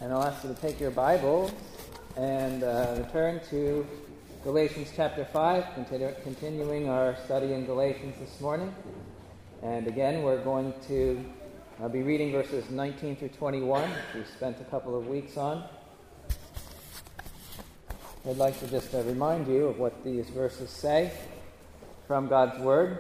And I'll ask you to take your Bible and turn to Galatians chapter 5, continuing our study in Galatians this morning. And again, we're going to be reading verses 19 through 21, which we spent a couple of weeks on. I'd like to just remind you of what these verses say from God's Word.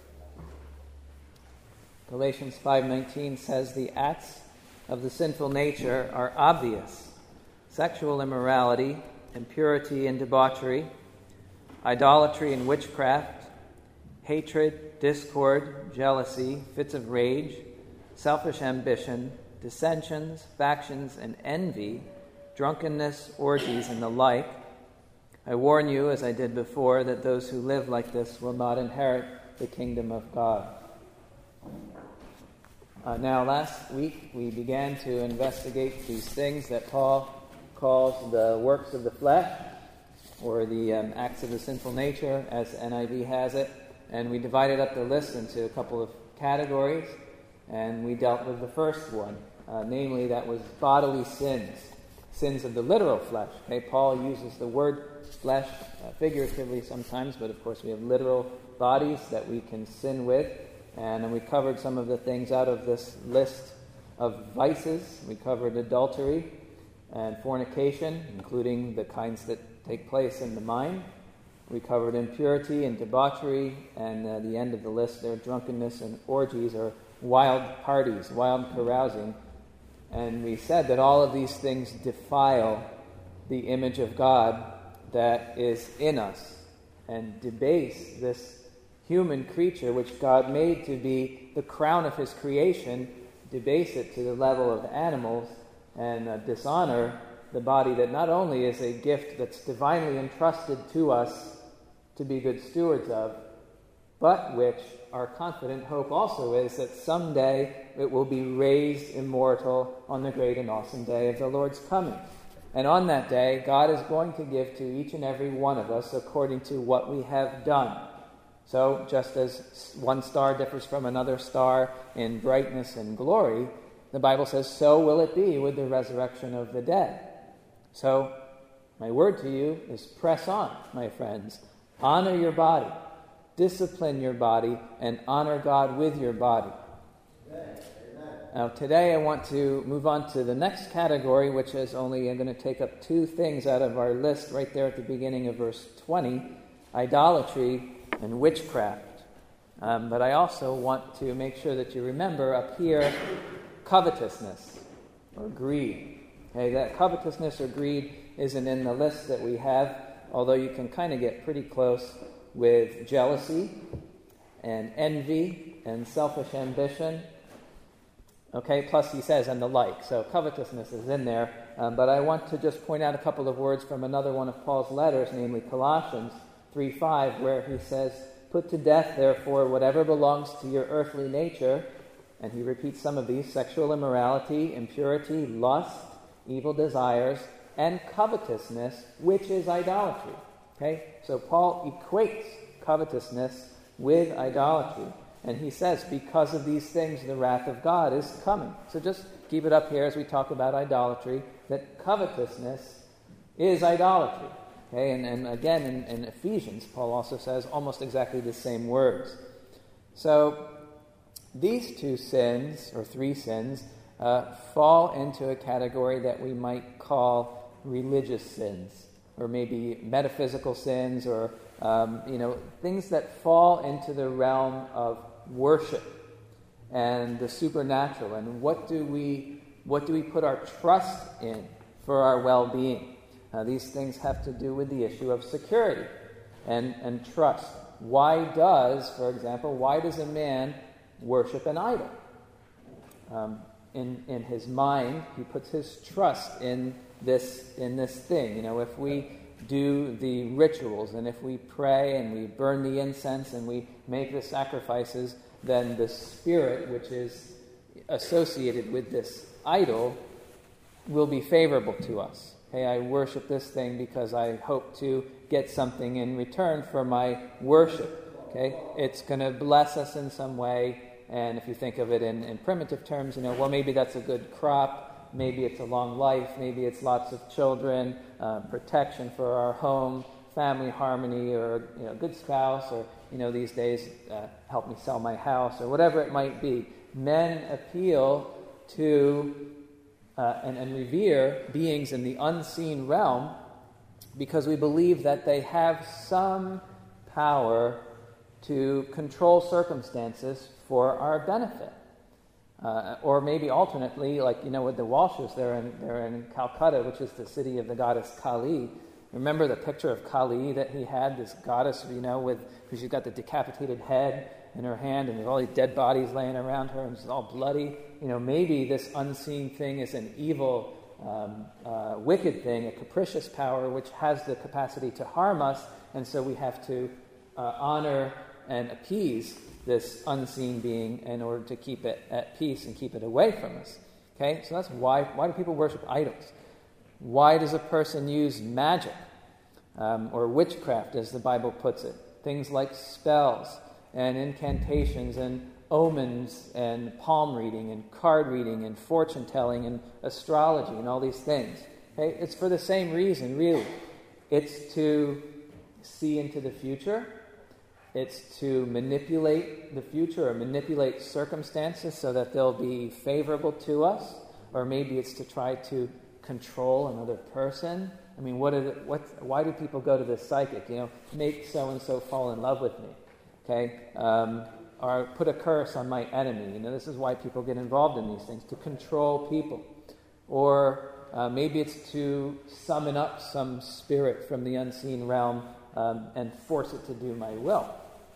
Galatians 5:19 says, "The acts of the sinful nature are obvious: sexual immorality, impurity and debauchery, idolatry and witchcraft, hatred, discord, jealousy, fits of rage, selfish ambition, dissensions, factions, and envy, drunkenness, orgies, and the like. I warn you, as I did before, that those who live like this will not inherit the kingdom of God." Now, last week we began to investigate these things that Paul calls the works of the flesh, or the acts of the sinful nature, as NIV has it. And we divided up the list into a couple of categories, and we dealt with the first one, namely that was bodily sins of the literal flesh. Okay, Paul uses the word flesh figuratively sometimes, but of course we have literal bodies that we can sin with. And we covered some of the things out of this list of vices. We covered adultery and fornication, including the kinds that take place in the mind. We covered impurity and debauchery, and the end of the list there, drunkenness and orgies, or wild parties, wild carousing. And we said that all of these things defile the image of God that is in us and debase this human creature, which God made to be the crown of his creation, debase it to the level of animals, and dishonor the body that not only is a gift that's divinely entrusted to us to be good stewards of, but which our confident hope also is that someday it will be raised immortal on the great and awesome day of the Lord's coming. And on that day, God is going to give to each and every one of us according to what we have done. So, just as one star differs from another star in brightness and glory, the Bible says, so will it be with the resurrection of the dead. So, my word to you is press on, my friends. Honor your body, discipline your body, and honor God with your body. Amen. Now, today I want to move on to the next category, which is only I'm going to take up two things out of our list right there at the beginning of verse 20, idolatry and witchcraft. But I also want to make sure that you remember up here covetousness or greed. Okay, that covetousness or greed isn't in the list that we have, although you can kind of get pretty close with jealousy and envy and selfish ambition. Okay, plus he says, and the like. So covetousness is in there. But I want to just point out a couple of words from another one of Paul's letters, namely Colossians 3:5, where he says, "Put to death, therefore, whatever belongs to your earthly nature," and he repeats some of these: sexual immorality, impurity, lust, evil desires, and covetousness, which is idolatry. Okay, so Paul equates covetousness with idolatry, and he says, because of these things, the wrath of God is coming. So just keep it up here as we talk about idolatry, that covetousness is idolatry. Okay, and again, in Ephesians, Paul also says almost exactly the same words. So these two sins, or three sins, fall into a category that we might call religious sins, or maybe metaphysical sins, or things that fall into the realm of worship and the supernatural. And what do we put our trust in for our well-being? These things have to do with the issue of security and trust. Why does a man worship an idol? In his mind, he puts his trust in this thing. If we do the rituals, and if we pray, and we burn the incense, and we make the sacrifices, then the spirit which is associated with this idol will be favorable to us. Hey, I worship this thing because I hope to get something in return for my worship. Okay, it's going to bless us in some way, and if you think of it in primitive terms, well, maybe that's a good crop, maybe it's a long life, maybe it's lots of children, protection for our home, family harmony, or a good spouse, or these days help me sell my house, or whatever it might be. Men appeal to and revere beings in the unseen realm because we believe that they have some power to control circumstances for our benefit. Or maybe alternately, like, with the Walshes, they're in Calcutta, which is the city of the goddess Kali. Remember the picture of Kali that he had, this goddess, because she's got the decapitated head in her hand, and there's all these dead bodies laying around her, and it's all bloody. Maybe this unseen thing is an evil, wicked thing, a capricious power, which has the capacity to harm us, and so we have to honor and appease this unseen being in order to keep it at peace and keep it away from us. Okay, so that's why do people worship idols? Why does a person use magic or witchcraft, as the Bible puts it? Things like spells and incantations and omens and palm reading and card reading and fortune telling and astrology and all these things. Okay, it's for the same reason, really. It's to see into the future. It's to manipulate the future or manipulate circumstances so that they'll be favorable to us, or maybe it's to try to control another person. I mean, why do people go to the psychic? Make so-and-so fall in love with me, okay? Or put a curse on my enemy. This is why people get involved in these things, to control people. Or maybe it's to summon up some spirit from the unseen realm and force it to do my will.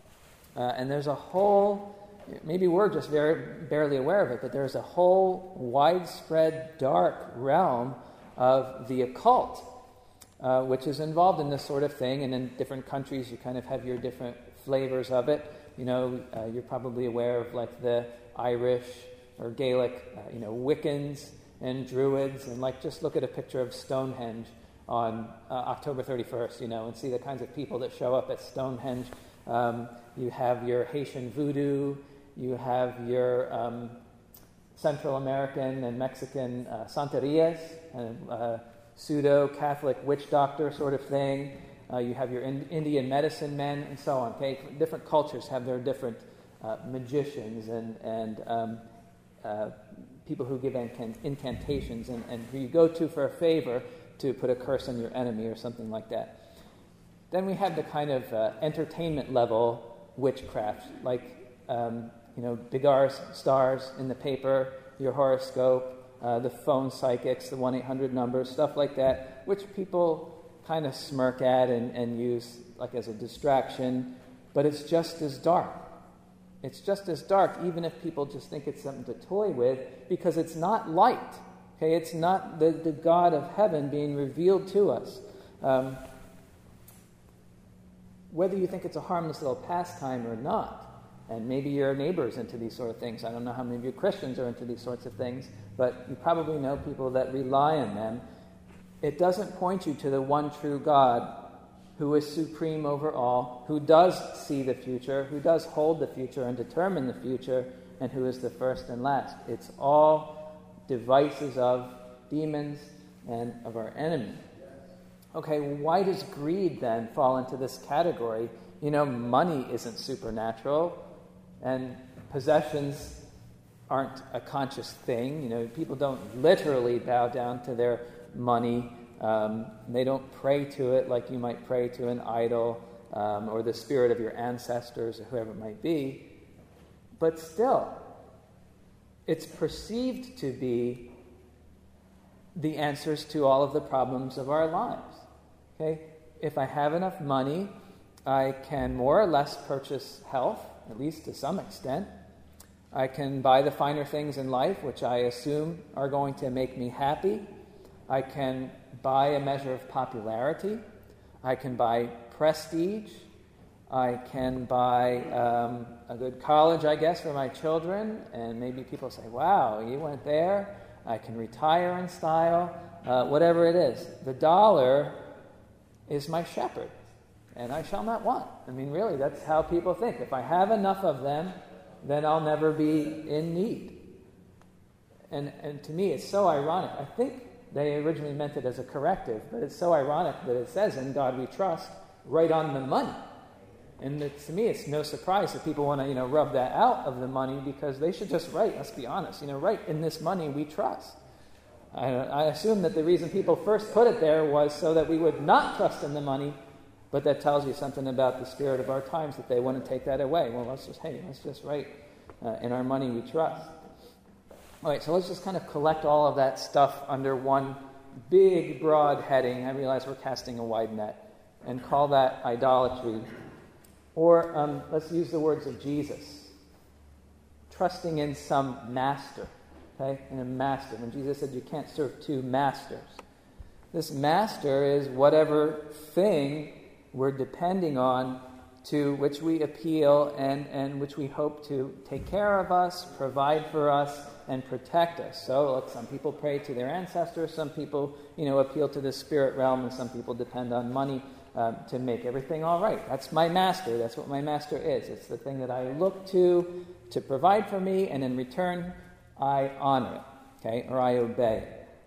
And there's a whole, maybe we're just barely aware of it, but there's a whole widespread dark realm of the occult, which is involved in this sort of thing. And in different countries, you kind of have your different flavors of it. You're probably aware of like the Irish or Gaelic, Wiccans and Druids, and just look at a picture of Stonehenge on October 31st, and see the kinds of people that show up at Stonehenge. You have your Haitian voodoo, you have your Central American and Mexican Santerias, pseudo-Catholic witch doctor sort of thing. You have your Indian medicine men, and so on. Okay, different cultures have their different magicians and people who give incantations and who you go to for a favor to put a curse on your enemy or something like that. Then we have the kind of entertainment level witchcraft, like big stars in the paper, your horoscope, the phone psychics, the 1-800 numbers, stuff like that, which people kind of smirk at and use like as a distraction, but it's just as dark. It's just as dark, even if people just think it's something to toy with, because it's not light. Okay, it's not the God of heaven being revealed to us. Whether you think it's a harmless little pastime or not, and maybe your neighbor's into these sort of things. I don't know how many of you Christians are into these sorts of things, but you probably know people that rely on them. It doesn't point you to the one true God who is supreme over all, who does see the future, who does hold the future and determine the future, and who is the first and last. It's all devices of demons and of our enemy. Okay, why does greed then fall into this category? Money isn't supernatural, and possessions aren't a conscious thing. People don't literally bow down to their money. They don't pray to it like you might pray to an idol or the spirit of your ancestors or whoever it might be. But still, it's perceived to be the answers to all of the problems of our lives. Okay? If I have enough money, I can more or less purchase health, at least to some extent. I can buy the finer things in life, which I assume are going to make me happy. I can buy a measure of popularity. I can buy prestige. I can buy a good college, I guess, for my children. And maybe people say, wow, you went there. I can retire in style. Whatever it is. The dollar is my shepherd, and I shall not want. I mean, really, that's how people think. If I have enough of them, then I'll never be in need. And to me, it's so ironic. I think they originally meant it as a corrective, but it's so ironic that it says, "In God we trust," right on the money. And to me, it's no surprise that people want to, rub that out of the money, because they should just write, let's be honest, write, "In this money we trust." I assume that the reason people first put it there was so that we would not trust in the money, but that tells you something about the spirit of our times, that they want to take that away. Well, let's just write, "In our money we trust." All right, so let's just kind of collect all of that stuff under one big, broad heading. I realize we're casting a wide net, and call that idolatry. Or let's use the words of Jesus. Trusting in some master, okay? In a master. When Jesus said you can't serve two masters. This master is whatever thing we're depending on, to which we appeal and which we hope to take care of us, provide for us, and protect us. So, look, some people pray to their ancestors, some people, appeal to the spirit realm, and some people depend on money to make everything all right. That's my master. That's what my master is. It's the thing that I look to provide for me, and in return, I honor it, okay, or I obey.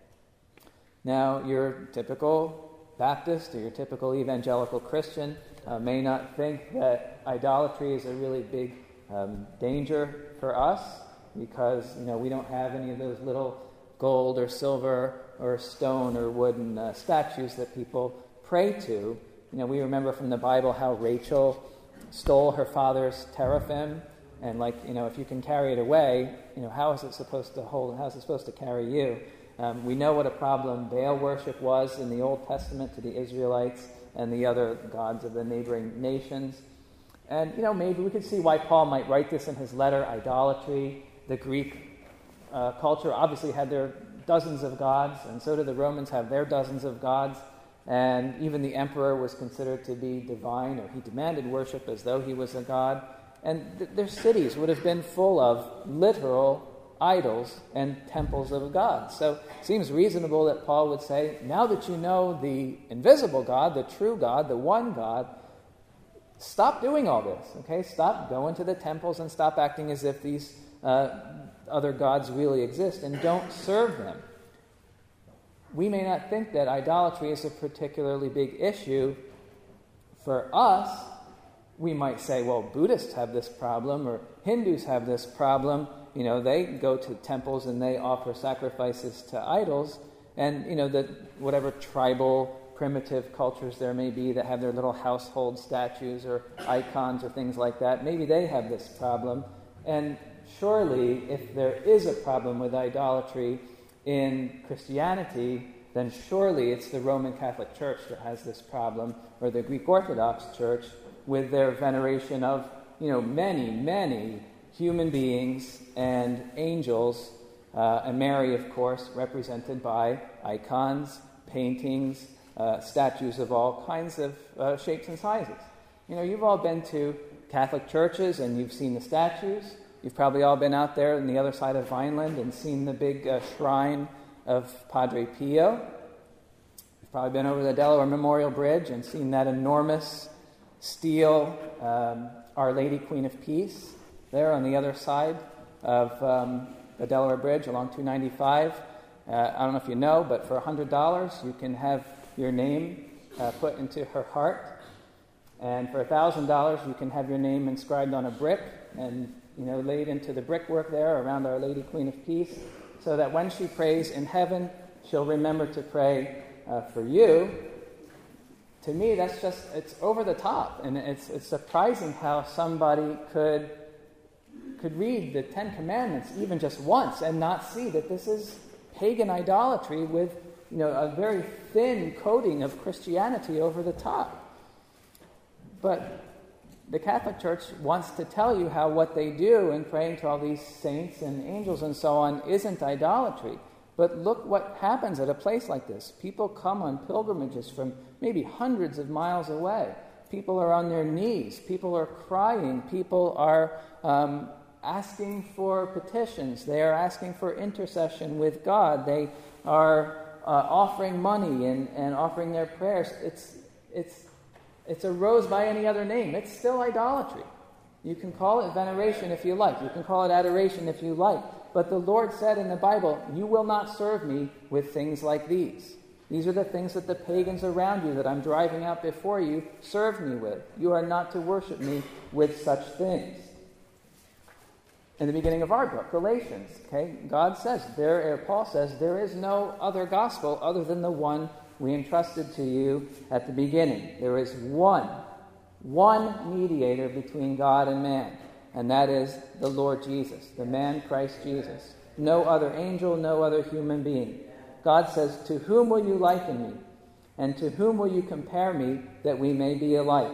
Now, your typical Baptist or your typical evangelical Christian may not think that idolatry is a really big danger for us, because we don't have any of those little gold or silver or stone or wooden statues that people pray to. We remember from the Bible how Rachel stole her father's teraphim, and if you can carry it away, how is it supposed to hold? How is it supposed to carry you? We know what a problem Baal worship was in the Old Testament to the Israelites and the other gods of the neighboring nations. And, maybe we could see why Paul might write this in his letter, idolatry. The Greek culture obviously had their dozens of gods, and so did the Romans have their dozens of gods. And even the emperor was considered to be divine, or he demanded worship as though he was a god. And their cities would have been full of literal idols and temples of God. So it seems reasonable that Paul would say, now that you know the invisible God, the true God, the one God, stop doing all this, okay? Stop going to the temples and stop acting as if these other gods really exist, and don't serve them. We may not think that idolatry is a particularly big issue for us. We might say, well, Buddhists have this problem, or Hindus have this problem. They go to temples and they offer sacrifices to idols. And, whatever tribal, primitive cultures there may be that have their little household statues or icons or things like that, maybe they have this problem. And surely, if there is a problem with idolatry in Christianity, then surely it's the Roman Catholic Church that has this problem, or the Greek Orthodox Church, with their veneration of, many, many human beings and angels, and Mary, of course, represented by icons, paintings, statues of all kinds of shapes and sizes. You've all been to Catholic churches and you've seen the statues. You've probably all been out there on the other side of Vineland and seen the big shrine of Padre Pio. You've probably been over the Delaware Memorial Bridge and seen that enormous steel Our Lady Queen of Peace there on the other side of the Delaware Bridge along 295. I don't know if you know, but for $100 you can have your name put into her heart. And for $1,000 you can have your name inscribed on a brick and laid into the brickwork there around Our Lady Queen of Peace, so that when she prays in heaven, she'll remember to pray for you. To me, it's over the top, and it's surprising how somebody could read the Ten Commandments even just once and not see that this is pagan idolatry with a very thin coating of Christianity over the top. But the Catholic Church wants to tell you how what they do in praying to all these saints and angels and so on isn't idolatry. But look what happens at a place like this. People come on pilgrimages from maybe hundreds of miles away. People are on their knees. People are crying. People are asking for petitions. They are asking for intercession with God. They are offering money and offering their prayers. It's a rose by any other name. It's still idolatry. You can call it veneration if you like. You can call it adoration if you like. But the Lord said in the Bible, you will not serve me with things like these. These are the things that the pagans around you that I'm driving out before you serve me with. You are not to worship me with such things. In the beginning of our book, Galatians, okay, Paul says, there is no other gospel other than the one we entrusted to you at the beginning. There is one mediator between God and man, and that is the Lord Jesus, the man Christ Jesus. No other angel, no other human being. God says, to whom will you liken me? And to whom will you compare me that we may be alike?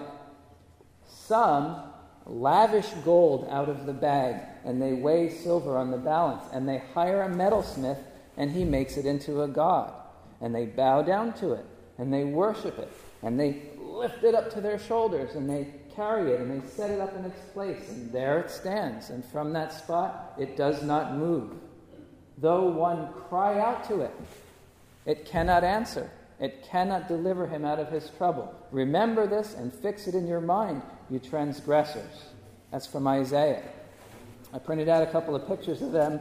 Some lavish gold out of the bag, and they weigh silver on the balance, and they hire a metalsmith, and he makes it into a god. And they bow down to it, and they worship it, and they lift it up to their shoulders, and they carry it, and they set it up in its place, and there it stands. And from that spot, it does not move. Though one cry out to it, it cannot answer. It cannot deliver him out of his trouble. Remember this and fix it in your mind, you transgressors. That's from Isaiah. I printed out a couple of pictures of them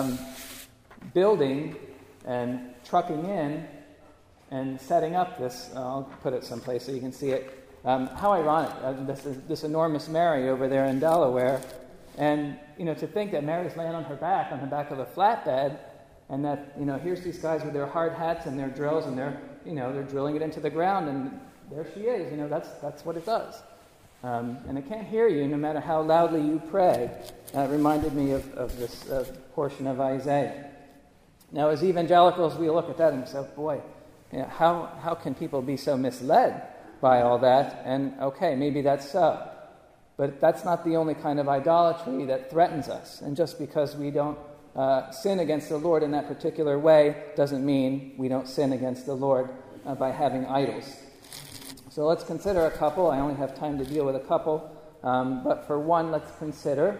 building and trucking in and setting up this. I'll put it someplace so you can see it. How ironic, this enormous Mary over there in Delaware. And, to think that Mary's laying on the back of a flatbed, and that, here's these guys with their hard hats and their drills, and they're drilling it into the ground, and there she is. That's what it does. And it can't hear you no matter how loudly you pray. It reminded me of this portion of Isaiah. Now, as evangelicals, we look at that and say, boy, how can people be so misled by all that? And okay, maybe that's so. But that's not the only kind of idolatry that threatens us. And just because we don't sin against the Lord in that particular way doesn't mean we don't sin against the Lord by having idols. So let's consider a couple. I only have time to deal with a couple. But for one, let's consider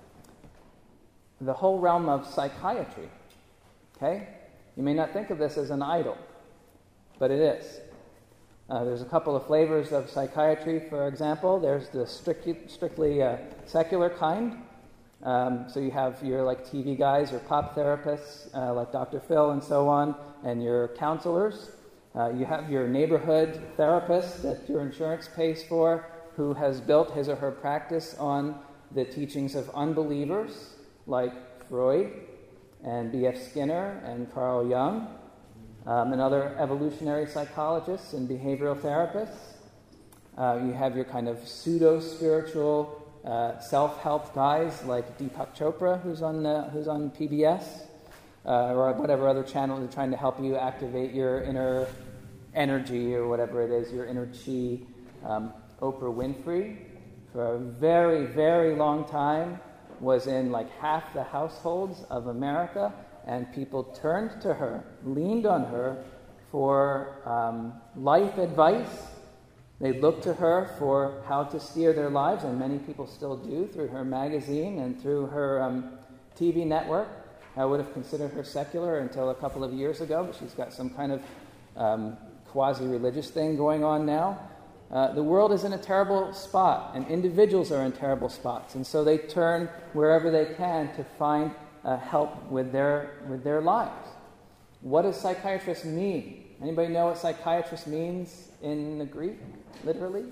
the whole realm of psychiatry. Okay? You may not think of this as an idol, but it is. There's a couple of flavors of psychiatry, for example. There's the strictly secular kind. So you have your TV guys or pop therapists like Dr. Phil and so on, and your counselors. You have your neighborhood therapist that your insurance pays for, who has built his or her practice on the teachings of unbelievers like Freud and B.F. Skinner and Carl Jung, and other evolutionary psychologists and behavioral therapists. You have your kind of pseudo-spiritual self-help guys like Deepak Chopra, who's on PBS, or whatever other channel they're trying to help you activate your inner energy or whatever it is, your inner chi. Oprah Winfrey, for a very, very long time, was in half the households of America, and people turned to her, leaned on her for life advice. They looked to her for how to steer their lives, and many people still do through her magazine and through her TV network. I would have considered her secular until a couple of years ago, but she's got some kind of quasi-religious thing going on now. The world is in a terrible spot, and individuals are in terrible spots, and so they turn wherever they can to find help with their lives. What does psychiatrist mean? Anybody know what psychiatrist means in the Greek, literally?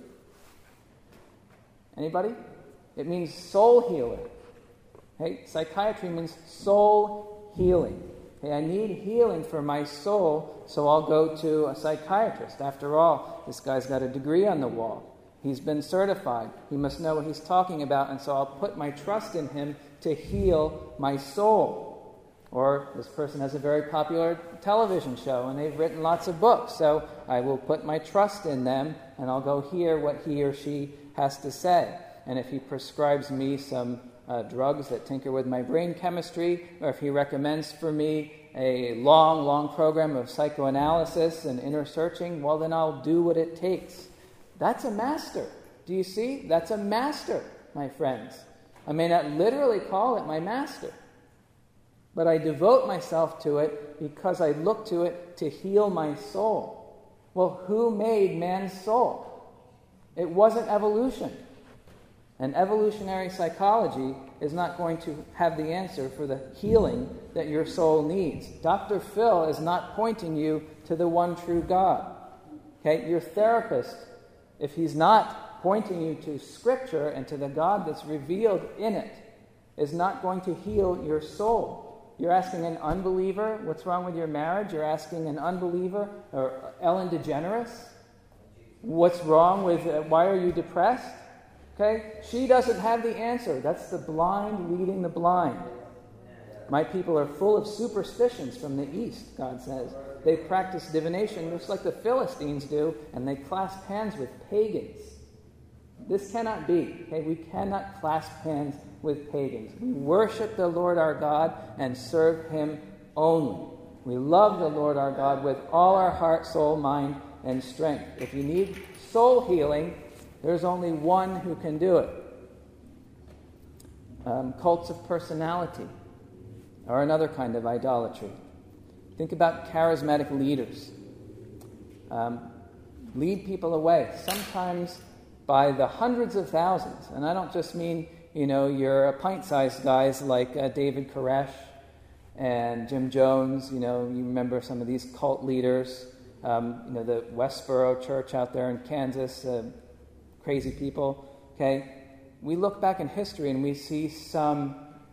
Anybody? It means soul healer. Hey, psychiatry means soul healing. Hey, I need healing for my soul, so I'll go to a psychiatrist. After all, this guy's got a degree on the wall. He's been certified. He must know what he's talking about, and so I'll put my trust in him to heal my soul. Or this person has a very popular television show, and they've written lots of books, so I will put my trust in them, and I'll go hear what he or she has to say. And if he prescribes me some drugs that tinker with my brain chemistry, or if he recommends for me a long, long program of psychoanalysis and inner searching, well, then I'll do what it takes. That's a master. Do you see? That's a master, my friends. I may not literally call it my master, but I devote myself to it because I look to it to heal my soul. Well, who made man's soul? It wasn't evolution. And evolutionary psychology is not going to have the answer for the healing that your soul needs. Dr. Phil is not pointing you to the one true God. Okay? Your therapist, if he's not pointing you to Scripture and to the God that's revealed in it, is not going to heal your soul. You're asking an unbeliever, what's wrong with your marriage? You're asking an unbeliever, or Ellen DeGeneres, what's wrong with, why are you depressed? Okay? She doesn't have the answer. That's the blind leading the blind. My people are full of superstitions from the East, God says. They practice divination just like the Philistines do, and they clasp hands with pagans. This cannot be. Okay? We cannot clasp hands with pagans. We worship the Lord our God and serve Him only. We love the Lord our God with all our heart, soul, mind, and strength. If you need soul healing, there's only one who can do it. Cults of personality are another kind of idolatry. Think about charismatic leaders. Lead people away, sometimes by the hundreds of thousands. And I don't just mean, your pint-sized guys like David Koresh and Jim Jones. You remember some of these cult leaders. The Westboro Church out there in Kansas, crazy people, okay? We look back in history and we see some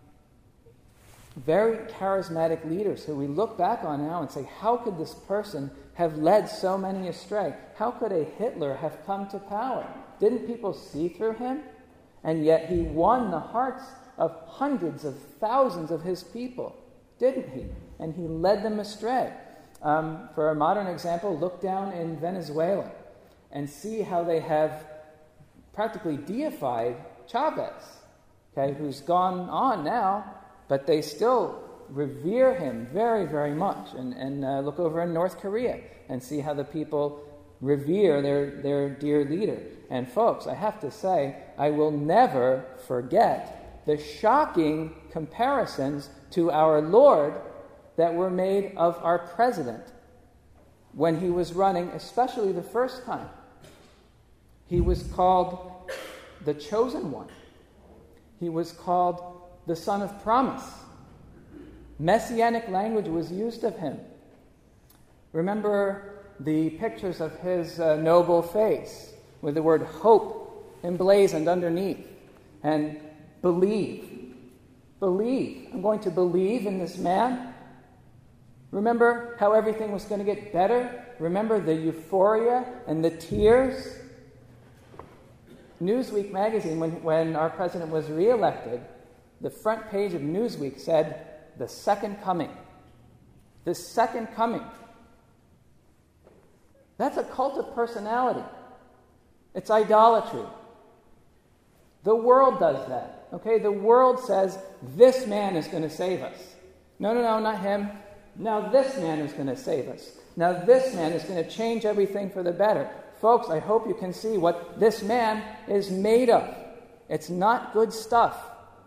very charismatic leaders who we look back on now and say, how could this person have led so many astray? How could a Hitler have come to power? Didn't people see through him? And yet he won the hearts of hundreds of thousands of his people, didn't he? And he led them astray. For a modern example, look down in Venezuela and see how they have practically deified Chavez, okay, who's gone on now, but they still revere him very, very much. And look over in North Korea and see how the people revere their dear leader. And folks, I have to say, I will never forget the shocking comparisons to our Lord that were made of our president when he was running, especially the first time. He was called the Chosen One. He was called the Son of Promise. Messianic language was used of him. Remember the pictures of his noble face with the word hope emblazoned underneath. And believe. Believe. I'm going to believe in this man. Remember how everything was going to get better? Remember the euphoria and the tears? Newsweek magazine, when our president was reelected, the front page of Newsweek said, "The second coming." The second coming. That's a cult of personality. It's idolatry. The world does that. Okay? The world says, this man is going to save us. No, not him. Now this man is going to save us. Now this man is going to change everything for the better. Folks, I hope you can see what this man is made of. It's not good stuff.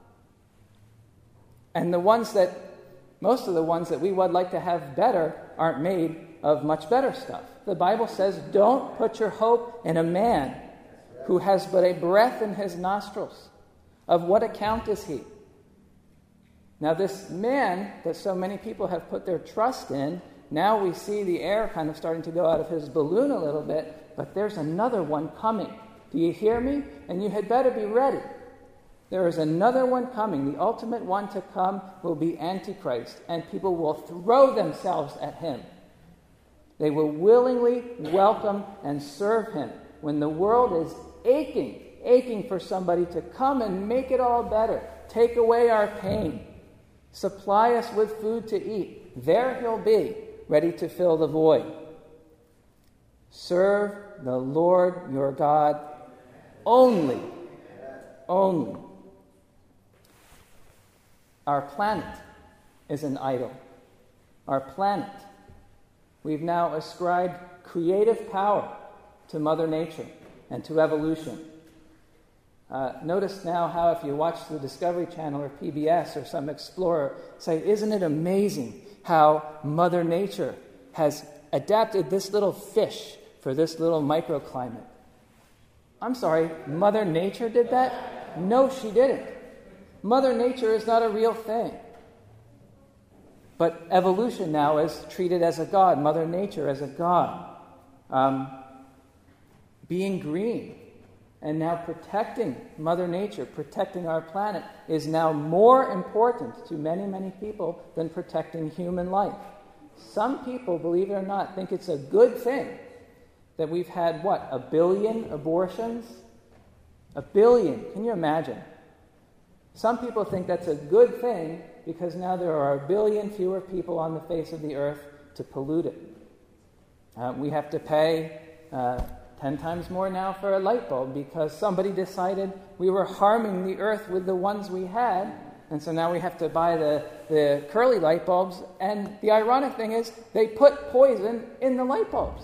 And most of the ones that we would like to have better aren't made of much better stuff. The Bible says, don't put your hope in a man who has but a breath in his nostrils. Of what account is he? Now this man that so many people have put their trust in, now we see the air kind of starting to go out of his balloon a little bit, but there's another one coming. Do you hear me? And you had better be ready. There is another one coming. The ultimate one to come will be Antichrist, and people will throw themselves at him. They will willingly welcome and serve him when the world is aching for somebody to come and make it all better, take away our pain, supply us with food to eat. There he'll be, ready to fill the void. Serve the Lord your God only. Only. Our planet is an idol. Our planet. We've now ascribed creative power to Mother Nature and to evolution. Notice now how if you watch the Discovery Channel or PBS or some explorer, say, isn't it amazing how Mother Nature has adapted this little fish for this little microclimate? I'm sorry, Mother Nature did that? No, she didn't. Mother Nature is not a real thing. But evolution now is treated as a god, Mother Nature as a god. Being green and now protecting Mother Nature, protecting our planet, is now more important to many, many people than protecting human life. Some people, believe it or not, think it's a good thing that we've had, 1 billion abortions? 1 billion. Can you imagine? Some people think that's a good thing because now there are 1 billion fewer people on the face of the earth to pollute it. We have to pay 10 times more now for a light bulb because somebody decided we were harming the earth with the ones we had, and so now we have to buy the curly light bulbs, and the ironic thing is they put poison in the light bulbs.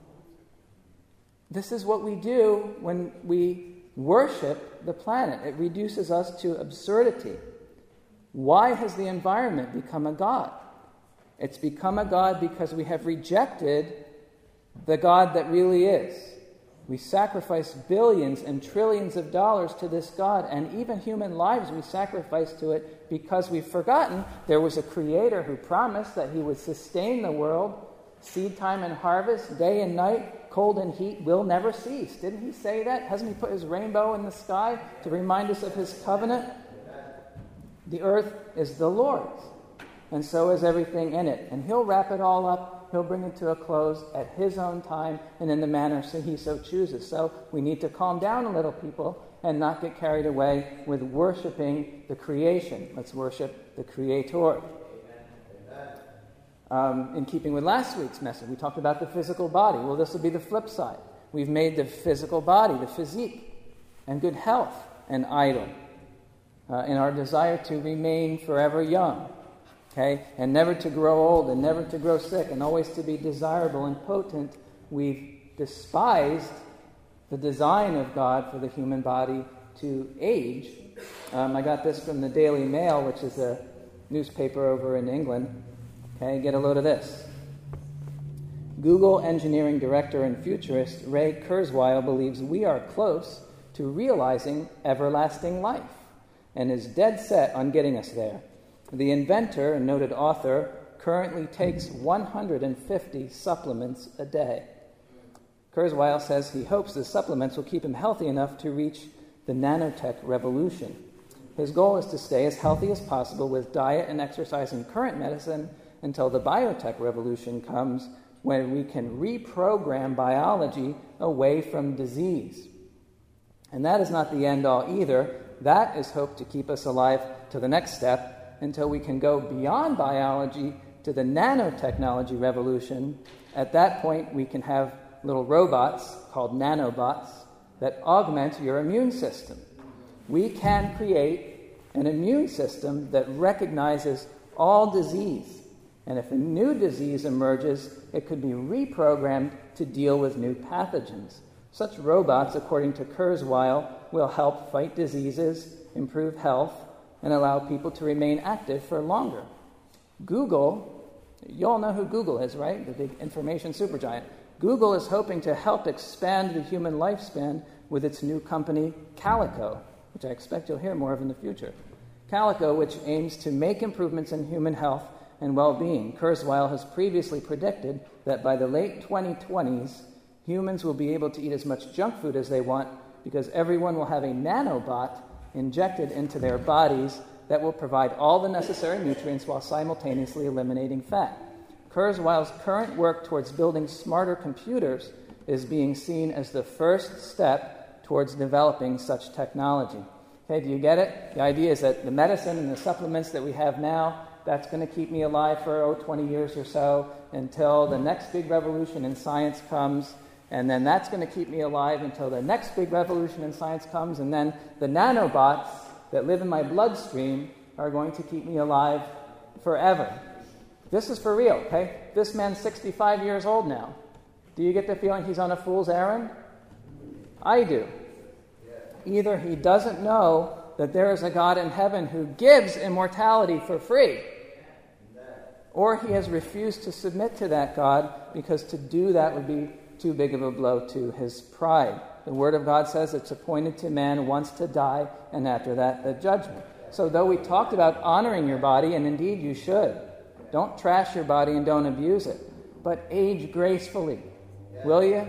This is what we do when we worship the planet. It reduces us to absurdity. Why has the environment become a god? It's become a god because we have rejected the God that really is. We sacrifice billions and trillions of dollars to this God, and even human lives we sacrifice to it because we've forgotten there was a creator who promised that he would sustain the world. Seed time and harvest, day and night, cold and heat will never cease. Didn't he say that? Hasn't he put his rainbow in the sky to remind us of his covenant? The earth is the Lord's, and so is everything in it. And he'll wrap it all up. He'll bring it to a close at his own time and in the manner he so chooses. So we need to calm down a little, people, and not get carried away with worshiping the creation. Let's worship the Creator. In keeping with last week's message, we talked about the physical body. Well, this will be the flip side. We've made the physical body, the physique, and good health an idol in our desire to remain forever young. Okay? And never to grow old and never to grow sick and always to be desirable and potent. We've despised the design of God for the human body to age. I got this from the Daily Mail, which is a newspaper over in England. Okay, get a load of this. Google engineering director and futurist Ray Kurzweil believes we are close to realizing everlasting life and is dead set on getting us there. The inventor and noted author currently takes 150 supplements a day. Kurzweil says he hopes the supplements will keep him healthy enough to reach the nanotech revolution. His goal is to stay as healthy as possible with diet and exercise and current medicine until the biotech revolution comes, when we can reprogram biology away from disease. And that is not the end all either. That is hoped to keep us alive to the next step, until we can go beyond biology to the nanotechnology revolution. At that point, we can have little robots called nanobots that augment your immune system. We can create an immune system that recognizes all disease. And if a new disease emerges, it could be reprogrammed to deal with new pathogens. Such robots, according to Kurzweil, will help fight diseases, improve health, and allow people to remain active for longer. Google, you all know who Google is, right? The big information supergiant. Google is hoping to help expand the human lifespan with its new company, Calico, which I expect you'll hear more of in the future. Calico, which aims to make improvements in human health and well-being. Kurzweil has previously predicted that by the late 2020s, humans will be able to eat as much junk food as they want because everyone will have a nanobot injected into their bodies that will provide all the necessary nutrients while simultaneously eliminating fat. Kurzweil's current work towards building smarter computers is being seen as the first step towards developing such technology. Okay, do you get it? The idea is that the medicine and the supplements that we have now, that's going to keep me alive for 20 years or so until the next big revolution in science comes. And then that's going to keep me alive until the next big revolution in science comes. And then the nanobots that live in my bloodstream are going to keep me alive forever. This is for real, okay? This man's 65 years old now. Do you get the feeling he's on a fool's errand? I do. Either he doesn't know that there is a God in heaven who gives immortality for free, or he has refused to submit to that God because to do that would be too big of a blow to his pride. The Word of God says it's appointed to man once to die, and after that, the judgment. So though we talked about honoring your body, and indeed you should, don't trash your body and don't abuse it, but age gracefully. Will you?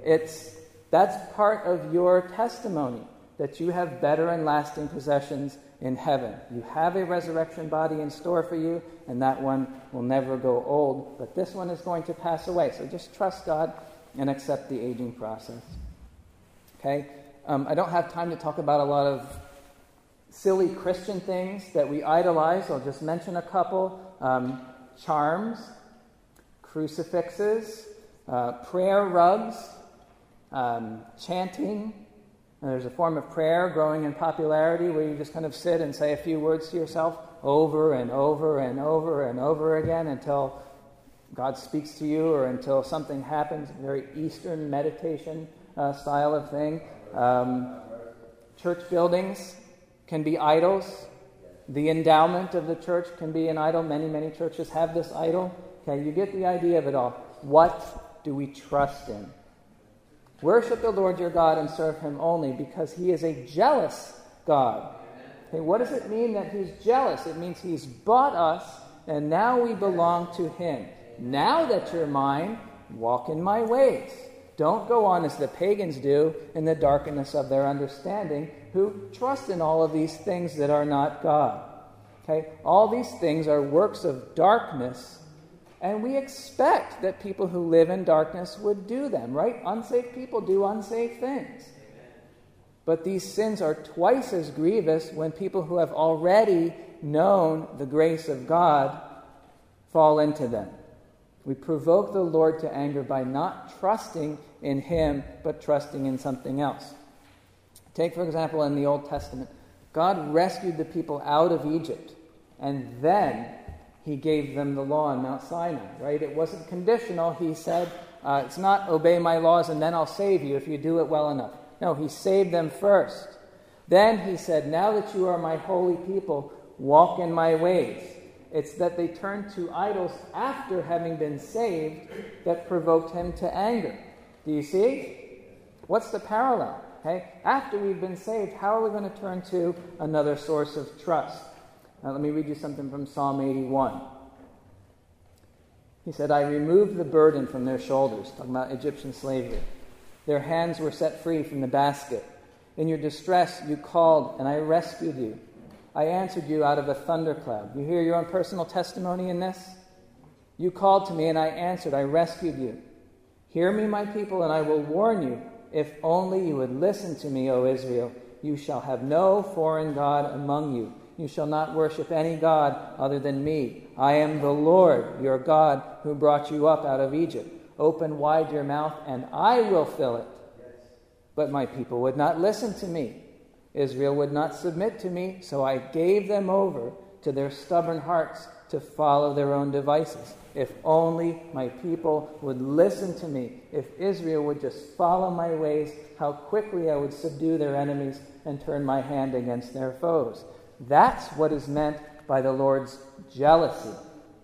That's part of your testimony, that you have better and lasting possessions in heaven. You have a resurrection body in store for you, and that one will never go old, but this one is going to pass away. So just trust God and accept the aging process. Okay? I don't have time to talk about a lot of silly Christian things that we idolize. I'll just mention a couple. Charms, crucifixes, prayer rugs, chanting. There's a form of prayer growing in popularity where you just kind of sit and say a few words to yourself over and over and over and over again until God speaks to you or until something happens. Very Eastern meditation style of thing. Church buildings can be idols. The endowment of the church can be an idol. Many, many churches have this idol. Okay, you get the idea of it all. What do we trust in? Worship the Lord your God and serve him only, because he is a jealous God. Okay, what does it mean that he's jealous? It means he's bought us and now we belong to him. Now that you're mine, walk in my ways. Don't go on as the pagans do in the darkness of their understanding, who trust in all of these things that are not God. Okay, all these things are works of darkness. And we expect that people who live in darkness would do them, right? Unsafe people do unsafe things. But these sins are twice as grievous when people who have already known the grace of God fall into them. We provoke the Lord to anger by not trusting in him, but trusting in something else. Take, for example, in the Old Testament, God rescued the people out of Egypt, and then he gave them the law on Mount Sinai, right? It wasn't conditional. He said, it's not obey my laws and then I'll save you if you do it well enough. No, he saved them first. Then he said, now that you are my holy people, walk in my ways. It's that they turned to idols after having been saved that provoked him to anger. Do you see? What's the parallel? Okay? After we've been saved, how are we going to turn to another source of trust? Now, let me read you something from Psalm 81. He said, I removed the burden from their shoulders, talking about Egyptian slavery. Their hands were set free from the basket. In your distress, you called, and I rescued you. I answered you out of a thundercloud. You hear your own personal testimony in this? You called to me, and I answered. I rescued you. Hear me, my people, and I will warn you. If only you would listen to me, O Israel. You shall have no foreign god among you. You shall not worship any god other than me. I am the Lord, your God, who brought you up out of Egypt. Open wide your mouth, and I will fill it. But my people would not listen to me. Israel would not submit to me, so I gave them over to their stubborn hearts to follow their own devices. If only my people would listen to me. If Israel would just follow my ways, how quickly I would subdue their enemies and turn my hand against their foes. That's what is meant by the Lord's jealousy.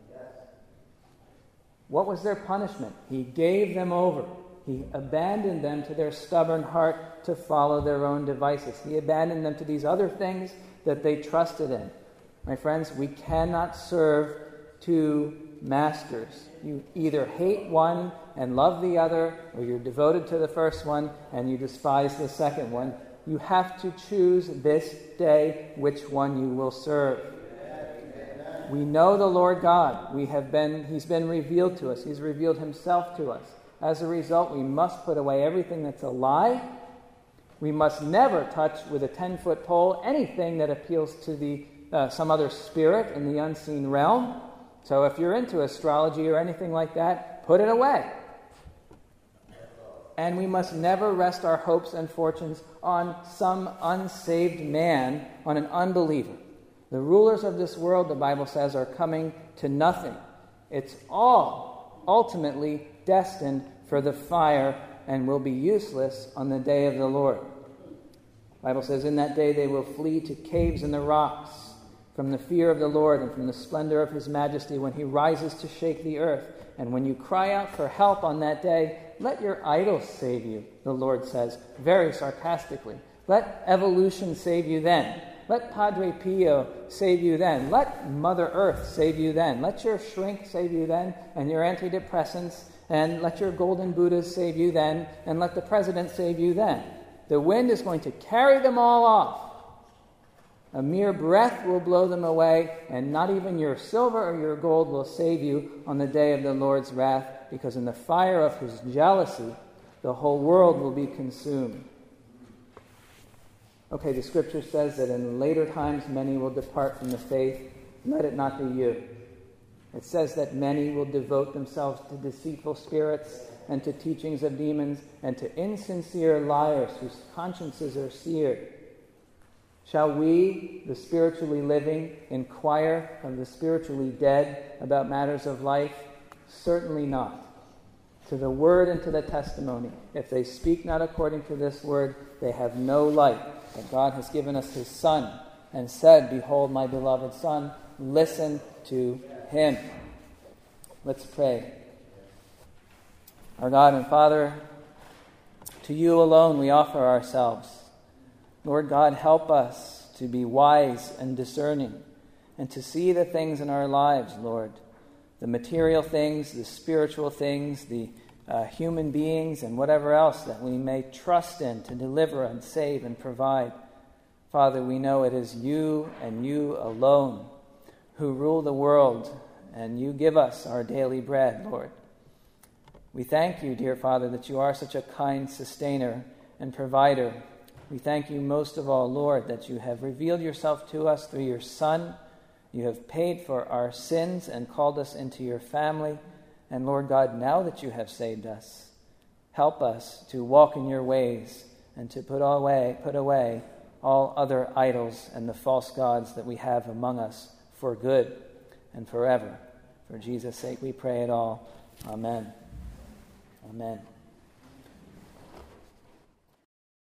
What was their punishment? He gave them over. He abandoned them to their stubborn heart to follow their own devices. He abandoned them to these other things that they trusted in. My friends, we cannot serve two masters. You either hate one and love the other, or you're devoted to the first one and you despise the second one. You have to choose this day which one you will serve. We know the Lord God. He's been revealed to us. He's revealed himself to us. As a result, we must put away everything that's a lie. We must never touch with a 10-foot pole anything that appeals to some other spirit in the unseen realm. So if you're into astrology or anything like that, put it away. And we must never rest our hopes and fortunes on some unsaved man, on an unbeliever. The rulers of this world, the Bible says, are coming to nothing. It's all ultimately destined for the fire and will be useless on the day of the Lord. The Bible says, in that day they will flee to caves in the rocks from the fear of the Lord and from the splendor of his majesty when he rises to shake the earth. And when you cry out for help on that day, let your idols save you, the Lord says, very sarcastically. Let evolution save you then. Let Padre Pio save you then. Let Mother Earth save you then. Let your shrink save you then, and your antidepressants, and let your golden Buddhas save you then, and let the president save you then. The wind is going to carry them all off. A mere breath will blow them away, and not even your silver or your gold will save you on the day of the Lord's wrath, because in the fire of his jealousy, the whole world will be consumed. Okay, the scripture says that in later times many will depart from the faith. Let it not be you. It says that many will devote themselves to deceitful spirits and to teachings of demons and to insincere liars whose consciences are seared. Shall we, the spiritually living, inquire of the spiritually dead about matters of life? Certainly not. To the word and to the testimony. If they speak not according to this word, they have no light. But God has given us his Son and said, behold my beloved Son, listen to him. Let's pray. Our God and Father, to you alone we offer ourselves. Lord God, help us to be wise and discerning and to see the things in our lives, Lord, the material things, the spiritual things, the human beings, and whatever else that we may trust in to deliver and save and provide. Father, we know it is you and you alone who rule the world, and you give us our daily bread, Lord. We thank you, dear Father, that you are such a kind sustainer and provider. We thank you most of all, Lord, that you have revealed yourself to us through your Son. You have paid for our sins and called us into your family. And Lord God, now that you have saved us, help us to walk in your ways and to put away all other idols and the false gods that we have among us for good and forever. For Jesus' sake we pray it all. Amen. Amen.